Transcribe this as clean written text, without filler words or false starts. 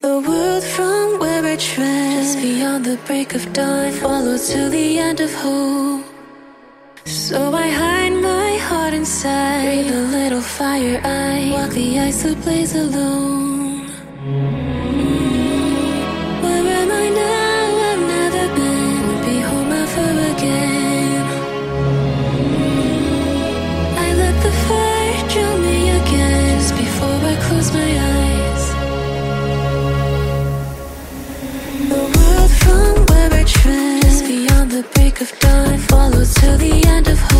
The world from where I tread, just beyond the break of dawn, follow to the end of hope. So I hide my heart inside, breathe a little fire, I walk the ice to blaze alone. Where am I now? I've never been, won't be home ever again. I let the fire drill me again, just before I close my eyes. The world from where I tread, just beyond the break of dawn, follow to the end of hope.